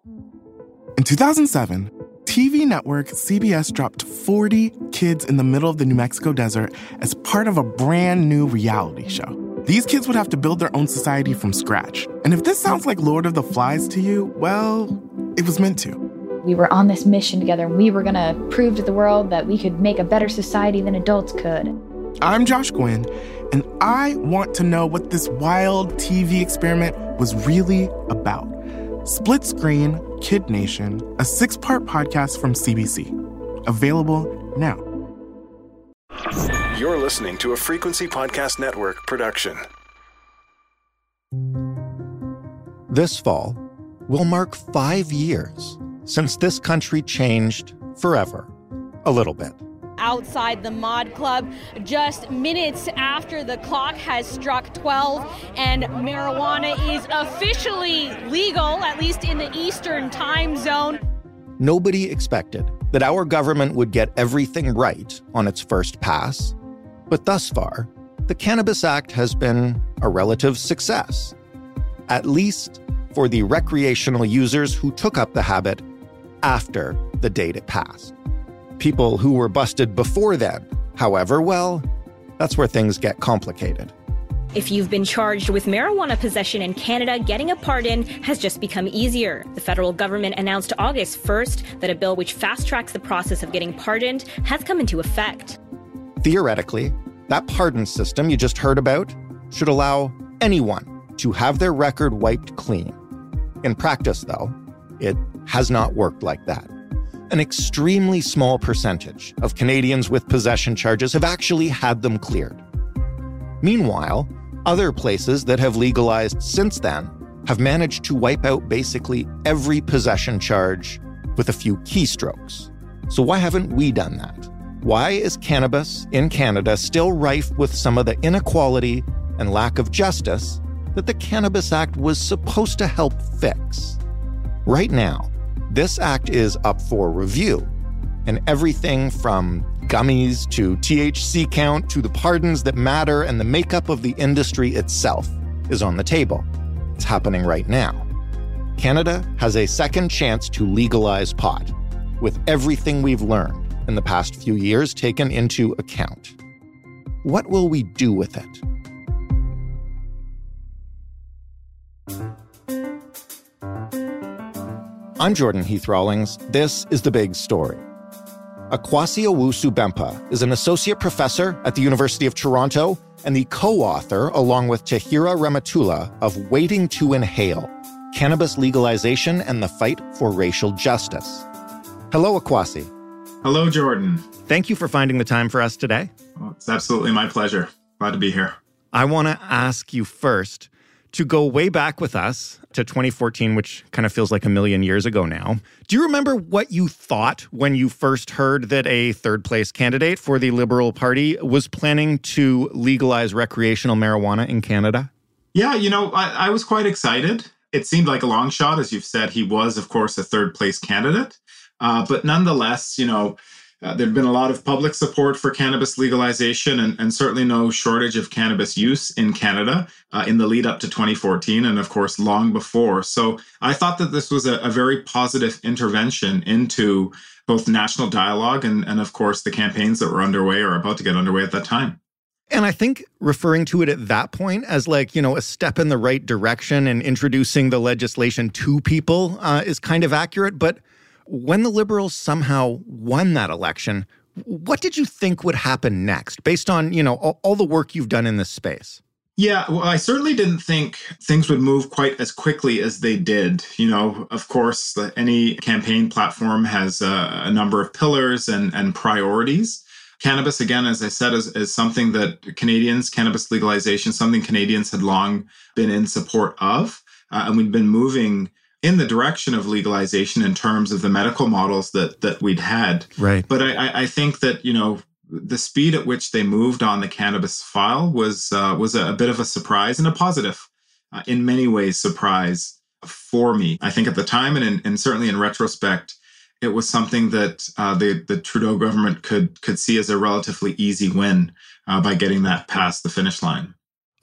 In 2007, TV network CBS dropped 40 kids in the middle of the New Mexico desert as part of a brand new reality show. These kids would have to build their own society from scratch. And if this sounds like Lord of the Flies to you, well, it was meant to. We were on this mission together, and we were going to prove to the world that we could make a better society than adults could. I'm Josh Gwynn, and I want to know what this wild TV experiment was really about. Split Screen, Kid Nation, a 6-part podcast from CBC. Available now. You're listening to a Frequency Podcast Network production. This fall will mark 5 years since this country changed forever, a little bit. Outside the Mod Club, just minutes after the clock has struck 12 and marijuana is officially legal, at least in the Eastern time zone. Nobody expected that our government would get everything right on its first pass, but thus far, the Cannabis Act has been a relative success, at least for the recreational users who took up the habit after the date it passed. People who were busted before then, however, well, that's where things get complicated. If you've been charged with marijuana possession in Canada, getting a pardon has just become easier. The federal government announced August 1st that a bill which fast-tracks the process of getting pardoned has come into effect. Theoretically, that pardon system you just heard about should allow anyone to have their record wiped clean. In practice, though, it has not worked like that. An extremely small percentage of Canadians with possession charges have actually had them cleared. Meanwhile, other places that have legalized since then have managed to wipe out basically every possession charge with a few keystrokes. So why haven't we done that? Why is cannabis in Canada still rife with some of the inequality and lack of justice that the Cannabis Act was supposed to help fix? Right now, this act is up for review, and everything from gummies to THC count to the pardons that matter and the makeup of the industry itself is on the table. It's happening right now. Canada has a second chance to legalize pot, with everything we've learned in the past few years taken into account. What will we do with it? I'm Jordan Heath Rawlings. This is The Big Story. Akwasi Owusu-Bempah is an associate professor at the University of Toronto and the co-author, along with Tahira Rahmatullah, of Waiting to Inhale, Cannabis Legalization and the Fight for Racial Justice. Hello, Akwasi. Hello, Jordan. Thank you for finding the time for us today. Well, it's absolutely my pleasure. Glad to be here. I want to ask you first to go way back with us to 2014, which kind of feels like a million years ago now. Do you remember what you thought when you first heard that a third-place candidate for the Liberal Party was planning to legalize recreational marijuana in Canada? Yeah, I was quite excited. It seemed like a long shot. As you've said, he was, of course, a third-place candidate. But nonetheless, there'd been a lot of public support for cannabis legalization and certainly no shortage of cannabis use in Canada in the lead up to 2014 and, of course, long before. So I thought that this was a very positive intervention into both national dialogue and, of course, the campaigns that were underway or about to get underway at that time. And I think referring to it at that point as a step in the right direction and introducing the legislation to people is kind of accurate. But when the Liberals somehow won that election, what did you think would happen next based on, all the work you've done in this space? Yeah, well, I certainly didn't think things would move quite as quickly as they did. Of course, any campaign platform has a number of pillars and priorities. Cannabis, again, as I said, is something that cannabis legalization, something Canadians had long been in support of. And we'd been moving in the direction of legalization in terms of the medical models that we'd had. Right. But I think that, the speed at which they moved on the cannabis file was a bit of a surprise and a positive, in many ways, surprise for me. I think at the time and certainly in retrospect, it was something that the Trudeau government could see as a relatively easy win by getting that past the finish line.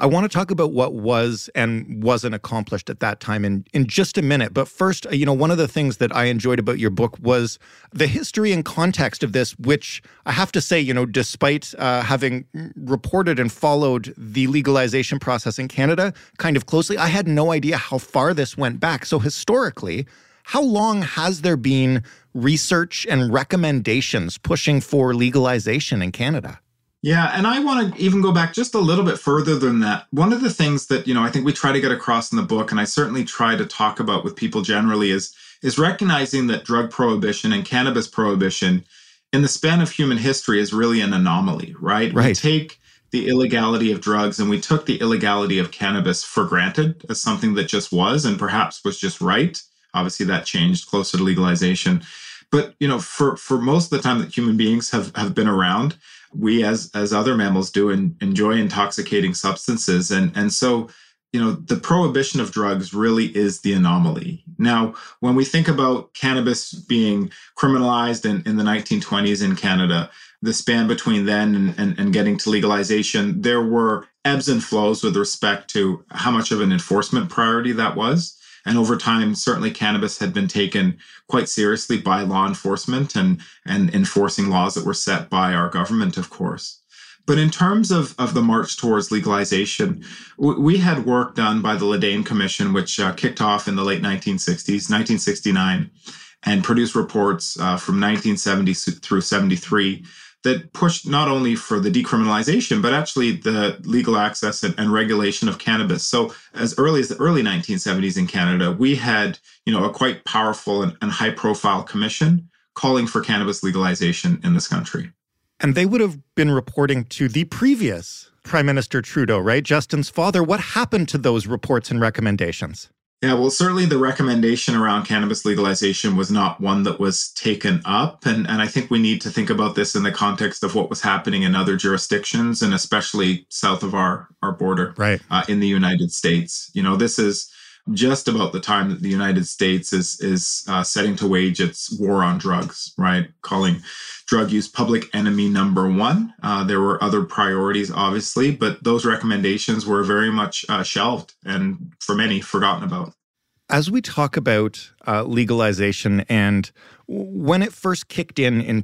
I want to talk about what was and wasn't accomplished at that time in just a minute. But first, one of the things that I enjoyed about your book was the history and context of this, which I have to say, despite having reported and followed the legalization process in Canada kind of closely, I had no idea how far this went back. So historically, how long has there been research and recommendations pushing for legalization in Canada? Yeah, and I want to even go back just a little bit further than that. One of the things that, I think we try to get across in the book, and I certainly try to talk about with people generally, is recognizing that drug prohibition and cannabis prohibition in the span of human history is really an anomaly, right? We take the illegality of drugs and we took the illegality of cannabis for granted as something that just was and perhaps was just right. Obviously, that changed closer to legalization. But, for most of the time that human beings have been around, we as other mammals do enjoy intoxicating substances. And so, the prohibition of drugs really is the anomaly. Now, when we think about cannabis being criminalized in the 1920s in Canada, the span between then and getting to legalization, there were ebbs and flows with respect to how much of an enforcement priority that was. And over time, certainly cannabis had been taken quite seriously by law enforcement and enforcing laws that were set by our government, of course. But in terms of the march towards legalization, we had work done by the Ledane Commission, which kicked off in the late 1960s, 1969, and produced reports from 1970 through 73 that pushed not only for the decriminalization, but actually the legal access and regulation of cannabis. So as early as the early 1970s in Canada, we had, a quite powerful and high-profile commission calling for cannabis legalization in this country. And they would have been reporting to the previous Prime Minister Trudeau, right? Justin's father. What happened to those reports and recommendations? Yeah, well, certainly the recommendation around cannabis legalization was not one that was taken up. And I think we need to think about this in the context of what was happening in other jurisdictions, and especially south of our border in the United States. This is just about the time that the United States is setting to wage its war on drugs, right? Calling drug use public enemy number one. There were other priorities, obviously, but those recommendations were very much shelved and, for many, forgotten about. As we talk about legalization and when it first kicked in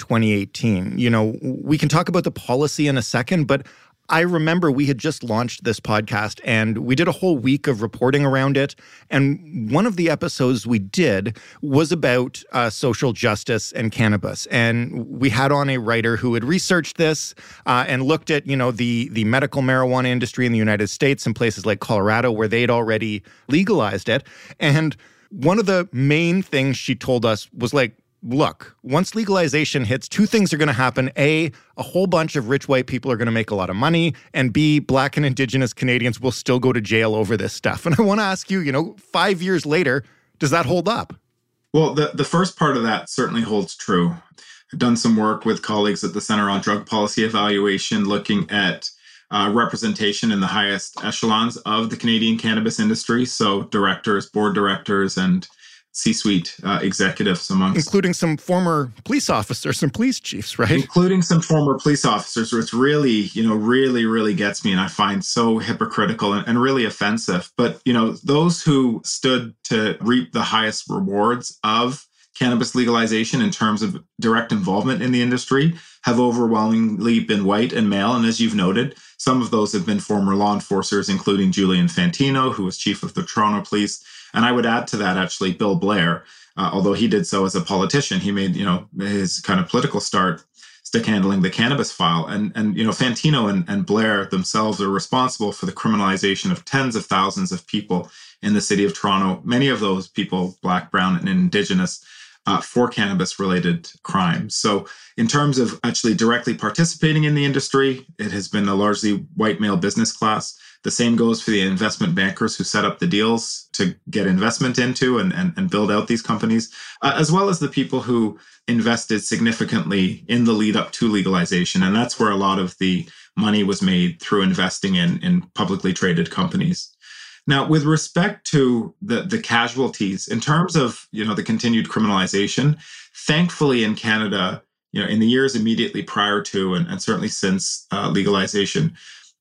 2018, we can talk about the policy in a second, but I remember we had just launched this podcast and we did a whole week of reporting around it. And one of the episodes we did was about social justice and cannabis. And we had on a writer who had researched this and looked at, the medical marijuana industry in the United States and places like Colorado where they'd already legalized it. And one of the main things she told us was like, look, once legalization hits, two things are going to happen. A whole bunch of rich white people are going to make a lot of money. And B, Black and Indigenous Canadians will still go to jail over this stuff. And I want to ask you, 5 years later, does that hold up? Well, the first part of that certainly holds true. I've done some work with colleagues at the Center on Drug Policy Evaluation looking at representation in the highest echelons of the Canadian cannabis industry. So directors, board directors, and C-suite executives including some former police officers and police chiefs, right? Including some former police officers, which really, really gets me and I find so hypocritical and really offensive. But, those who stood to reap the highest rewards of cannabis legalization in terms of direct involvement in the industry have overwhelmingly been white and male. And as you've noted, some of those have been former law enforcers, including Julian Fantino, who was chief of the Toronto Police. And I would add to that, actually, Bill Blair, although he did so as a politician, he made, his kind of political start stick handling the cannabis file. And Fantino and Blair themselves are responsible for the criminalization of tens of thousands of people in the city of Toronto, many of those people, Black, Brown, and Indigenous, for cannabis-related crimes. So in terms of actually directly participating in the industry, it has been a largely white male business class. The same goes for the investment bankers who set up the deals to get investment into and build out these companies, as well as the people who invested significantly in the lead up to legalization. And that's where a lot of the money was made, through investing in publicly traded companies. Now, with respect to the casualties, in terms of, the continued criminalization, thankfully in Canada, in the years immediately prior to and certainly since legalization,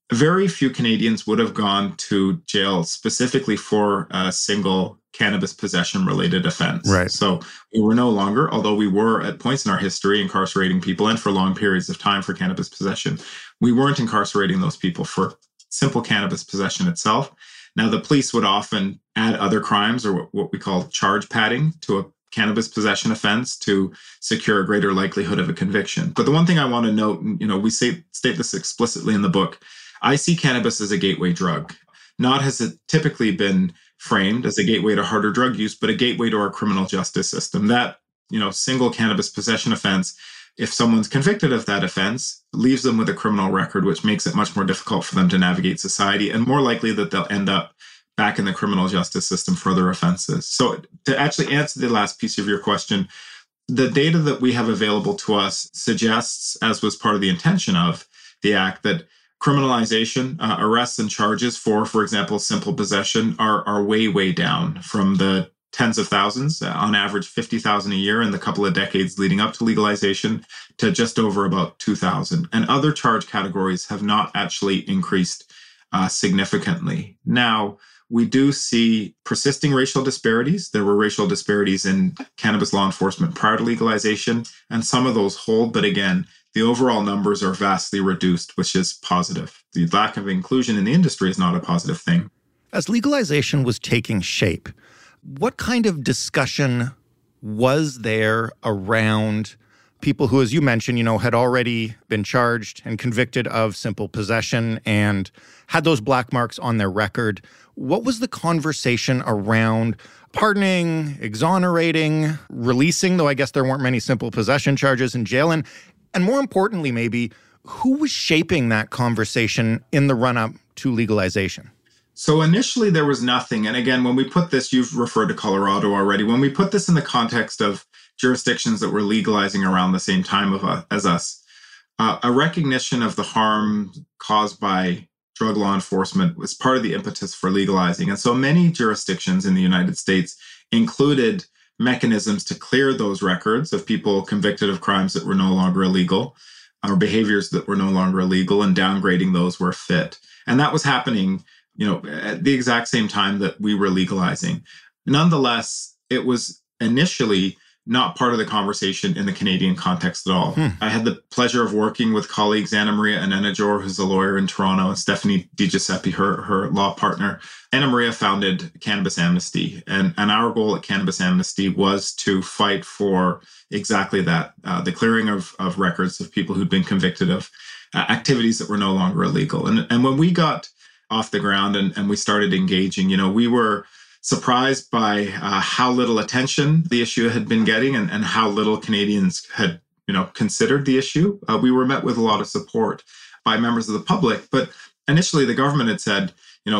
very few Canadians would have gone to jail specifically for a single cannabis possession-related offense. Right. So we were no longer, although we were at points in our history incarcerating people and for long periods of time for cannabis possession, we weren't incarcerating those people for simple cannabis possession itself. Now, the police would often add other crimes or what we call charge padding to a cannabis possession offense to secure a greater likelihood of a conviction. But the one thing I want to note, we state this explicitly in the book, I see cannabis as a gateway drug. Not has it typically been framed as a gateway to harder drug use, but a gateway to our criminal justice system. That, single cannabis possession offense, if someone's convicted of that offense, leaves them with a criminal record, which makes it much more difficult for them to navigate society and more likely that they'll end up back in the criminal justice system for other offenses. So to actually answer the last piece of your question, the data that we have available to us suggests, as was part of the intention of the act, that criminalization, arrests and charges for example, simple possession are way, way down from the tens of thousands, on average 50,000 a year in the couple of decades leading up to legalization, to just over about 2,000. And other charge categories have not actually increased significantly. Now, we do see persisting racial disparities. There were racial disparities in cannabis law enforcement prior to legalization, and some of those hold. But again, the overall numbers are vastly reduced, which is positive. The lack of inclusion in the industry is not a positive thing. As legalization was taking shape, what kind of discussion was there around people who, as you mentioned, had already been charged and convicted of simple possession and had those black marks on their record? What was the conversation around pardoning, exonerating, releasing, though I guess there weren't many simple possession charges in jail? And more importantly, maybe, who was shaping that conversation in the run-up to legalization? So initially there was nothing. And again, when we put this, you've referred to Colorado already. When we put this in the context of jurisdictions that were legalizing around the same time as us, a recognition of the harm caused by drug law enforcement was part of the impetus for legalizing. And so many jurisdictions in the United States included mechanisms to clear those records of people convicted of crimes that were no longer illegal or behaviors that were no longer illegal, and downgrading those where fit. And that was happening, at the exact same time that we were legalizing. Nonetheless, it was initially not part of the conversation in the Canadian context at all. I had the pleasure of working with colleagues Anna Maria Anenajor, who's a lawyer in Toronto, and Stephanie DiGiuseppe, her law partner. Anna Maria founded Cannabis Amnesty, and our goal at Cannabis Amnesty was to fight for exactly that, the clearing of records of people who'd been convicted of activities that were no longer illegal. And when we got off the ground and we started engaging, we were surprised by how little attention the issue had been getting and how little Canadians had, considered the issue. We were met with a lot of support by members of the public, but initially the government had said,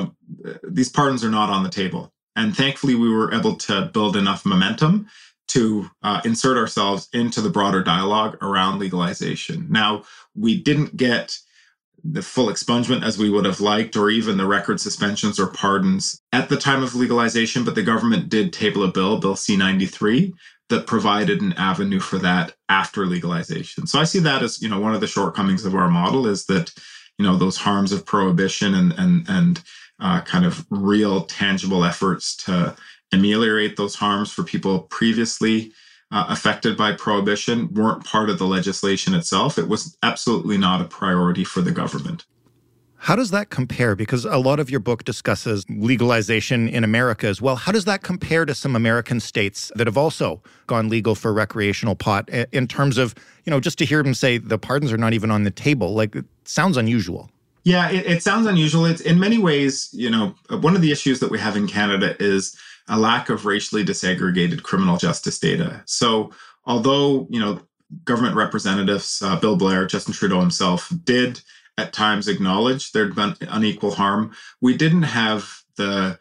these pardons are not on the table. And thankfully, we were able to build enough momentum to insert ourselves into the broader dialogue around legalization. Now, we didn't get the full expungement as we would have liked, or even the record suspensions or pardons at the time of legalization, but the government did table a bill, Bill C-93, that provided an avenue for that after legalization. So I see that as, one of the shortcomings of our model is that, those harms of prohibition and kind of real tangible efforts to ameliorate those harms for people previously affected by prohibition weren't part of the legislation itself. It was absolutely not a priority for the government. How does that compare? Because a lot of your book discusses legalization in America as well. How does that compare to some American states that have also gone legal for recreational pot in terms of, just to hear them say the pardons are not even on the table? Like, it sounds unusual. Yeah, it sounds unusual. It's in many ways, one of the issues that we have in Canada is a lack of racially disaggregated criminal justice data. So although, government representatives, Bill Blair, Justin Trudeau himself, did at times acknowledge there'd been unequal harm, we didn't have the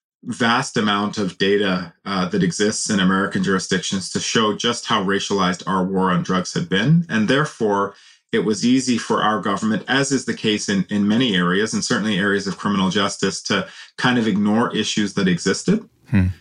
vast amount of data that exists in American jurisdictions to show just how racialized our war on drugs had been. And therefore, it was easy for our government, as is the case in many areas, and certainly areas of criminal justice, to kind of ignore issues that existed.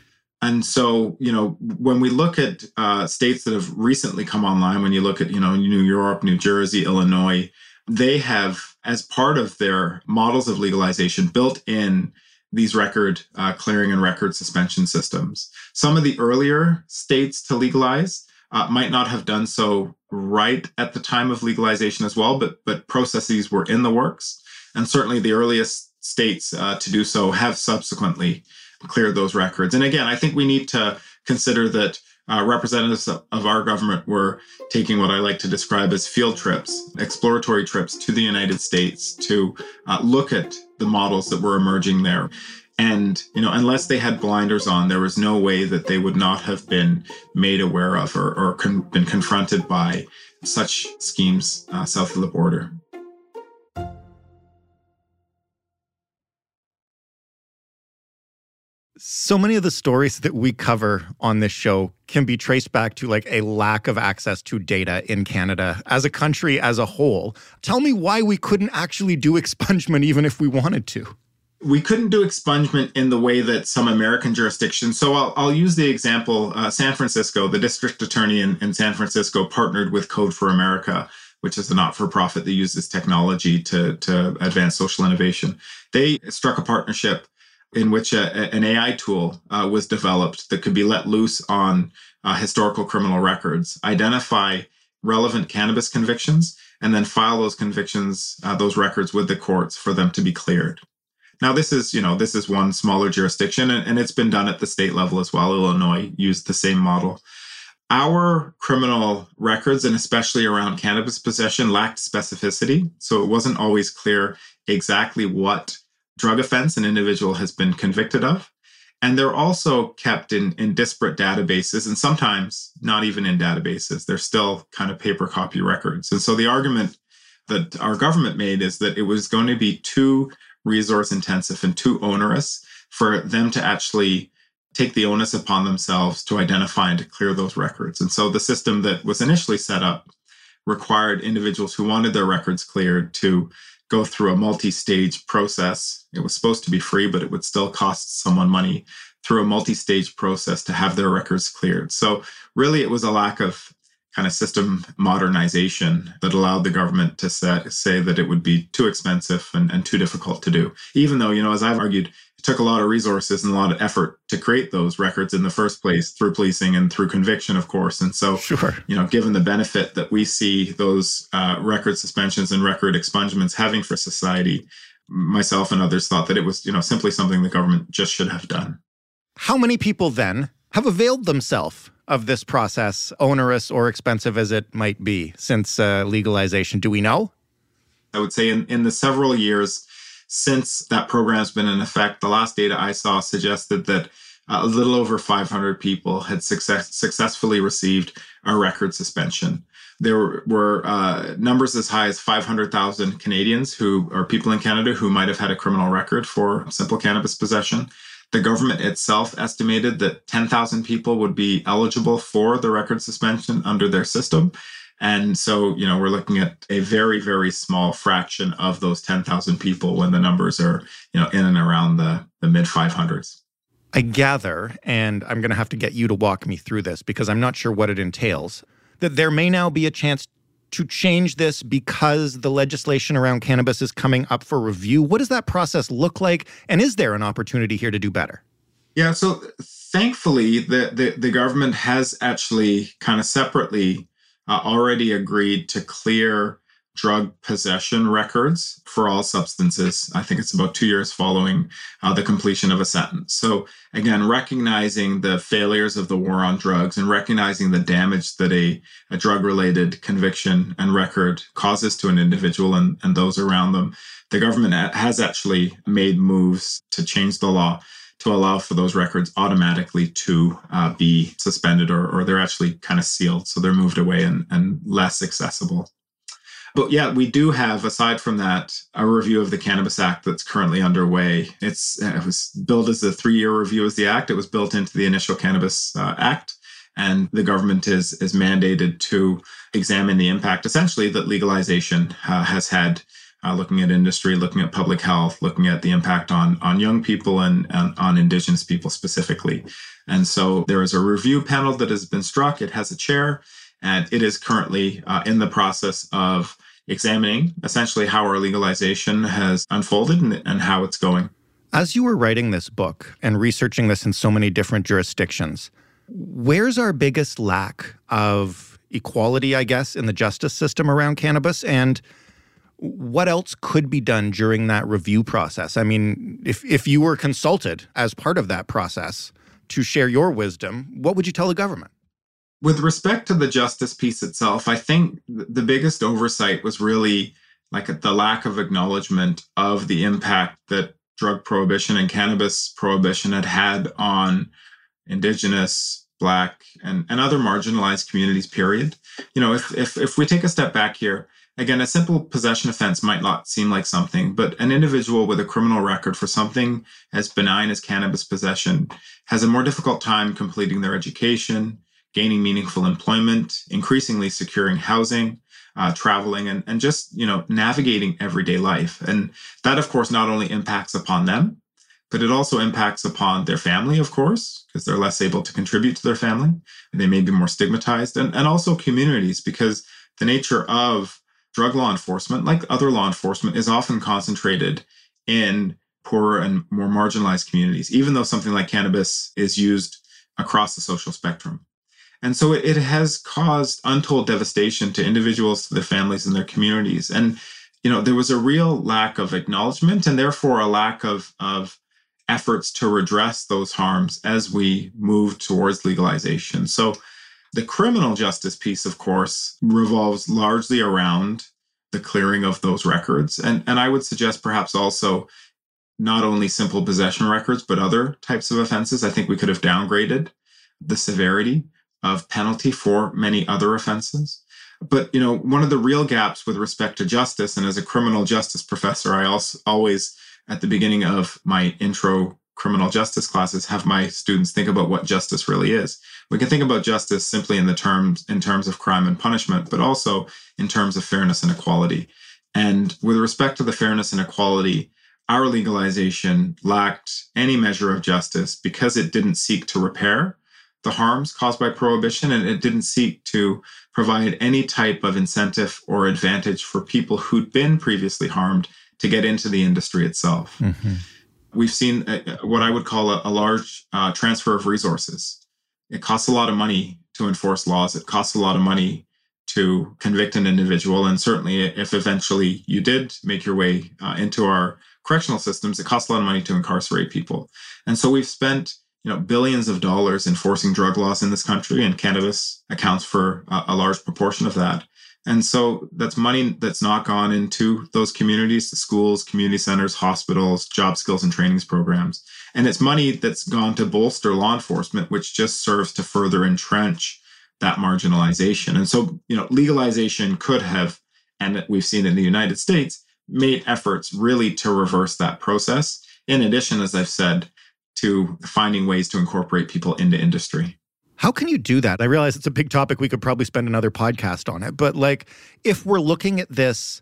And so, when we look at states that have recently come online, when you look at, New York, New Jersey, Illinois, they have, as part of their models of legalization, built in these record clearing and record suspension systems. Some of the earlier states to legalize might not have done so right at the time of legalization as well, but processes were in the works. And certainly the earliest states to do so have subsequently cleared those records. And again, I think we need to consider that representatives of our government were taking what I like to describe as field trips, exploratory trips to the United States to look at the models that were emerging there. And, unless they had blinders on, there was no way that they would not have been made aware of or been confronted by such schemes south of the border. So many of the stories that we cover on this show can be traced back to like a lack of access to data in Canada as a country as a whole. Tell me why we couldn't actually do expungement even if we wanted to. We couldn't do expungement in the way that some American jurisdictions. So I'll use the example, San Francisco, the district attorney in San Francisco partnered with Code for America, which is a not-for-profit that uses technology to advance social innovation. They struck a partnership in which an AI tool was developed that could be let loose on historical criminal records, identify relevant cannabis convictions, and then file those convictions, those records with the courts for them to be cleared. Now, this is one smaller jurisdiction, and it's been done at the state level as well. Illinois used the same model. Our criminal records, and especially around cannabis possession, lacked specificity. So it wasn't always clear exactly what drug offense an individual has been convicted of. And they're also kept in disparate databases, and sometimes not even in databases. They're still kind of paper copy records. And so the argument that our government made is that it was going to be too resource intensive and too onerous for them to actually take the onus upon themselves to identify and to clear those records. And so the system that was initially set up required individuals who wanted their records cleared to go through a multi-stage process. It was supposed to be free, but it would still cost someone money through a multi-stage process to have their records cleared. So really it was a lack of kind of system modernization that allowed the government to say that it would be too expensive and too difficult to do. Even though, as I've argued, it took a lot of resources and a lot of effort to create those records in the first place through policing and through conviction, of course. And so, sure, given the benefit that we see those record suspensions and record expungements having for society, myself and others thought that it was, simply something the government just should have done. How many people then have availed themselves of this process, onerous or expensive as it might be, since legalization? Do we know? I would say in the several years since that program's been in effect, the last data I saw suggested that a little over 500 people had successfully received a record suspension. There were numbers as high as 500,000 Canadians who are people in Canada who might have had a criminal record for simple cannabis possession. The government itself estimated that 10,000 people would be eligible for the record suspension under their system. And so, we're looking at a very, very small fraction of those 10,000 people when the numbers are, in and around the mid 500s. I gather, and I'm going to have to get you to walk me through this because I'm not sure what it entails, that there may now be a chance to change this because the legislation around cannabis is coming up for review. What does that process look like? And is there an opportunity here to do better? Yeah, so thankfully, the government has actually kind of separately already agreed to clear drug possession records for all substances. I think it's about 2 years following the completion of a sentence. So again, recognizing the failures of the war on drugs and recognizing the damage that a drug-related conviction and record causes to an individual and those around them, the government has actually made moves to change the law to allow for those records automatically to be suspended or they're actually kind of sealed. So they're moved away and less accessible. But yeah, we do have, aside from that, a review of the Cannabis Act that's currently underway. It was billed as a 3-year review as the act. It was built into the initial Cannabis Act. And the government is mandated to examine the impact, essentially, that legalization has had, looking at industry, looking at public health, looking at the impact on young people and on Indigenous people specifically. And so there is a review panel that has been struck. It has a chair, and it is currently in the process of examining essentially how our legalization has unfolded and how it's going. As you were writing this book and researching this in so many different jurisdictions, where's our biggest lack of equality, I guess, in the justice system around cannabis? And what else could be done during that review process? I mean, if you were consulted as part of that process to share your wisdom, what would you tell the government? With respect to the justice piece itself, I think the biggest oversight was really like the lack of acknowledgement of the impact that drug prohibition and cannabis prohibition had on Indigenous, Black, and other marginalized communities, period. You know, if we take a step back here, again, a simple possession offense might not seem like something, but an individual with a criminal record for something as benign as cannabis possession has a more difficult time completing their education, gaining meaningful employment, increasingly securing housing, traveling, and just, navigating everyday life. And that, of course, not only impacts upon them, but it also impacts upon their family, of course, because they're less able to contribute to their family. And they may be more stigmatized, and also communities, because the nature of drug law enforcement, like other law enforcement, is often concentrated in poorer and more marginalized communities, even though something like cannabis is used across the social spectrum. And so it has caused untold devastation to individuals, to their families, and their communities. And, there was a real lack of acknowledgement and therefore a lack of efforts to redress those harms as we move towards legalization. So the criminal justice piece, of course, revolves largely around the clearing of those records. And I would suggest perhaps also not only simple possession records, but other types of offenses. I think we could have downgraded the severity of penalty for many other offenses. But, one of the real gaps with respect to justice, and as a criminal justice professor, I also always, at the beginning of my intro criminal justice classes, have my students think about what justice really is. We can think about justice simply in terms of crime and punishment, but also in terms of fairness and equality. And with respect to the fairness and equality, our legalization lacked any measure of justice because it didn't seek to repair the harms caused by prohibition, and it didn't seek to provide any type of incentive or advantage for people who'd been previously harmed to get into the industry itself. Mm-hmm. We've seen what I would call a large transfer of resources. It costs a lot of money to enforce laws. It costs a lot of money to convict an individual. And certainly if eventually you did make your way into our correctional systems, it costs a lot of money to incarcerate people. And so we've spent billions of dollars enforcing drug laws in this country, and cannabis accounts for a large proportion of that. And so that's money that's not gone into those communities, the schools, community centers, hospitals, job skills and trainings programs. And it's money that's gone to bolster law enforcement, which just serves to further entrench that marginalization. And so, legalization could have, and we've seen in the United States, made efforts really to reverse that process. In addition, as I've said, to finding ways to incorporate people into industry. How can you do that? I realize it's a big topic. We could probably spend another podcast on it. But if we're looking at this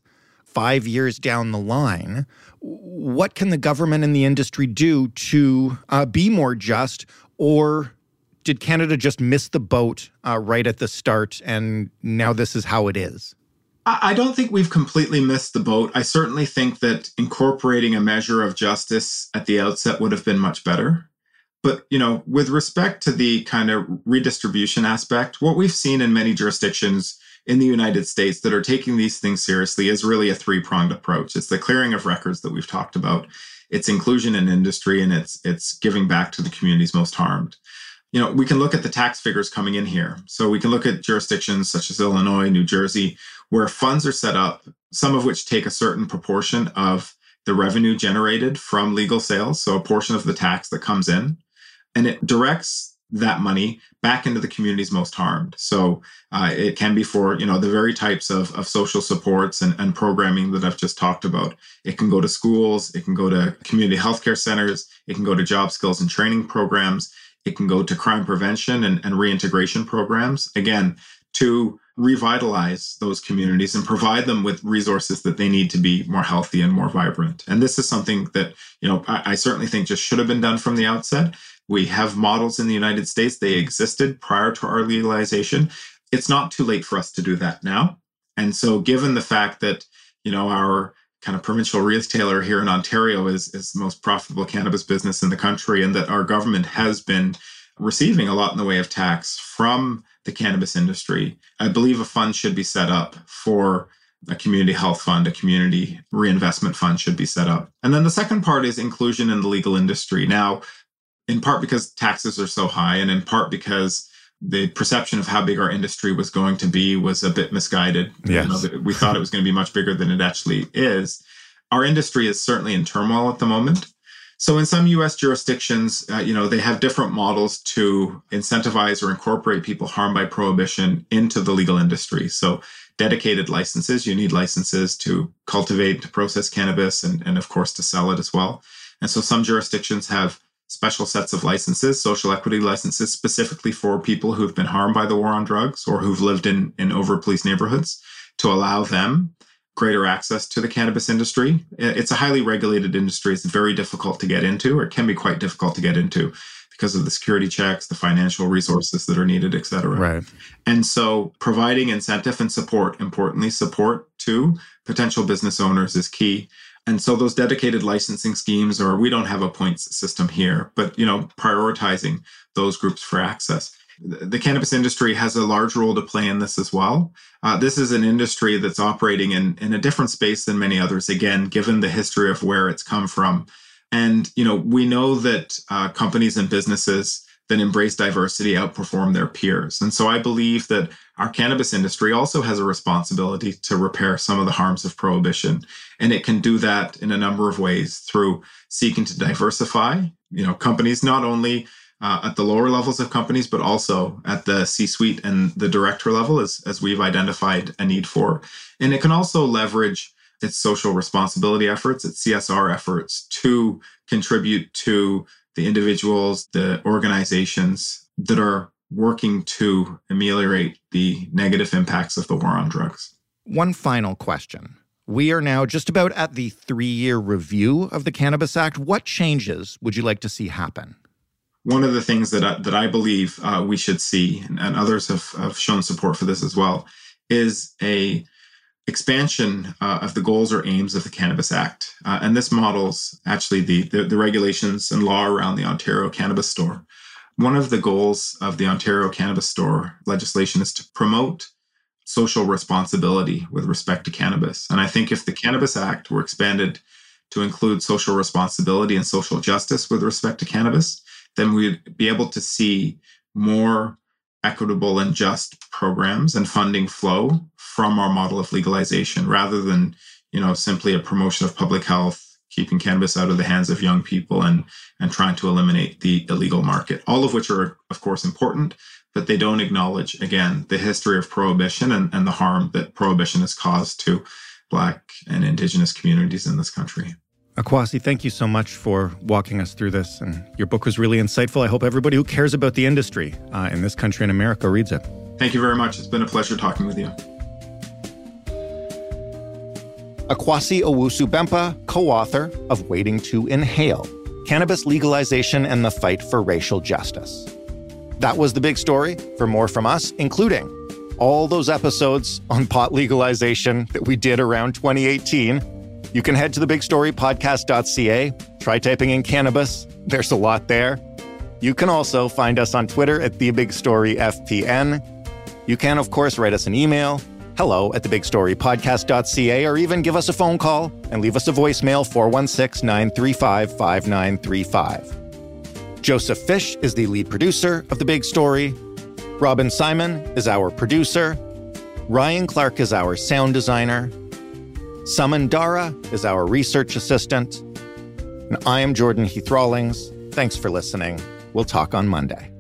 5 years down the line, what can the government and the industry do to be more just? Or did Canada just miss the boat right at the start and now this is how it is? I don't think we've completely missed the boat. I certainly think that incorporating a measure of justice at the outset would have been much better. But, with respect to the kind of redistribution aspect, what we've seen in many jurisdictions in the United States that are taking these things seriously is really a three-pronged approach. It's the clearing of records that we've talked about. It's inclusion in industry, and it's giving back to the communities most harmed. We can look at the tax figures coming in here. So we can look at jurisdictions such as Illinois, New Jersey, where funds are set up, some of which take a certain proportion of the revenue generated from legal sales, so a portion of the tax that comes in, and it directs that money back into the communities most harmed. So it can be for, the very types of social supports and programming that I've just talked about. It can go to schools, it can go to community healthcare centers, it can go to job skills and training programs, it can go to crime prevention and reintegration programs, again, to revitalize those communities and provide them with resources that they need to be more healthy and more vibrant. And this is something that, I certainly think just should have been done from the outset. We have models in the United States. They existed prior to our legalization. It's not too late for us to do that now. And so given the fact that, our kind of provincial retailer here in Ontario is the most profitable cannabis business in the country, and that our government has been receiving a lot in the way of tax from the cannabis industry, I believe a fund should be set up for a community health fund, a community reinvestment fund should be set up. And then the second part is inclusion in the legal industry. Now, in part because taxes are so high, and in part because the perception of how big our industry was going to be was a bit misguided. Yes. We thought it was going to be much bigger than it actually is. Our industry is certainly in turmoil at the moment. So in some U.S. jurisdictions, they have different models to incentivize or incorporate people harmed by prohibition into the legal industry. So dedicated licenses, you need licenses to cultivate, to process cannabis, and of course to sell it as well. And so some jurisdictions have special sets of licenses, social equity licenses, specifically for people who've been harmed by the war on drugs or who've lived in over-policed neighborhoods, to allow them greater access to the cannabis industry. It's a highly regulated industry. It's very difficult to get into, or it can be quite difficult to get into because of the security checks, the financial resources that are needed, et cetera. Right. And so providing incentive and support, importantly, support to potential business owners is key. And so those dedicated licensing schemes, or we don't have a points system here, but, prioritizing those groups for access. The cannabis industry has a large role to play in this as well. This is an industry that's operating in a different space than many others, again, given the history of where it's come from. And, we know that companies and businesses that embrace diversity outperform their peers. And so I believe that our cannabis industry also has a responsibility to repair some of the harms of prohibition. And it can do that in a number of ways through seeking to diversify, companies not only at the lower levels of companies, but also at the C-suite and the director level, as we've identified a need for. And it can also leverage its social responsibility efforts, its CSR efforts, to contribute to the individuals, the organizations that are working to ameliorate the negative impacts of the war on drugs. One final question. We are now just about at the 3-year review of the Cannabis Act. What changes would you like to see happen? One of the things that I believe we should see, and others have shown support for this as well, is a expansion of the goals or aims of the Cannabis Act. And this models actually the regulations and law around the Ontario Cannabis Store. One of the goals of the Ontario Cannabis Store legislation is to promote social responsibility with respect to cannabis. And I think if the Cannabis Act were expanded to include social responsibility and social justice with respect to cannabis, then we'd be able to see more equitable and just programs and funding flow from our model of legalization, rather than, simply a promotion of public health, keeping cannabis out of the hands of young people and trying to eliminate the illegal market, all of which are, of course, important, but they don't acknowledge, again, the history of prohibition and the harm that prohibition has caused to Black and Indigenous communities in this country. Akwasi, thank you so much for walking us through this. And your book was really insightful. I hope everybody who cares about the industry in this country and America reads it. Thank you very much. It's been a pleasure talking with you. Akwasi Owusu-Bempah, co-author of Waiting to Inhale, Cannabis Legalization and the Fight for Racial Justice. That was the big story. For more from us, including all those episodes on pot legalization that we did around 2018, you can head to thebigstorypodcast.ca. Try typing in cannabis. There's a lot there. You can also find us on Twitter at TheBigStoryFPN. You can, of course, write us an email, hello@thebigstorypodcast.ca, or even give us a phone call and leave us a voicemail, 416-935-5935. Joseph Fish is the lead producer of The Big Story. Robin Simon is our producer. Ryan Clark is our sound designer. Suman Dara is our research assistant. And I am Jordan Heath Rawlings. Thanks for listening. We'll talk on Monday.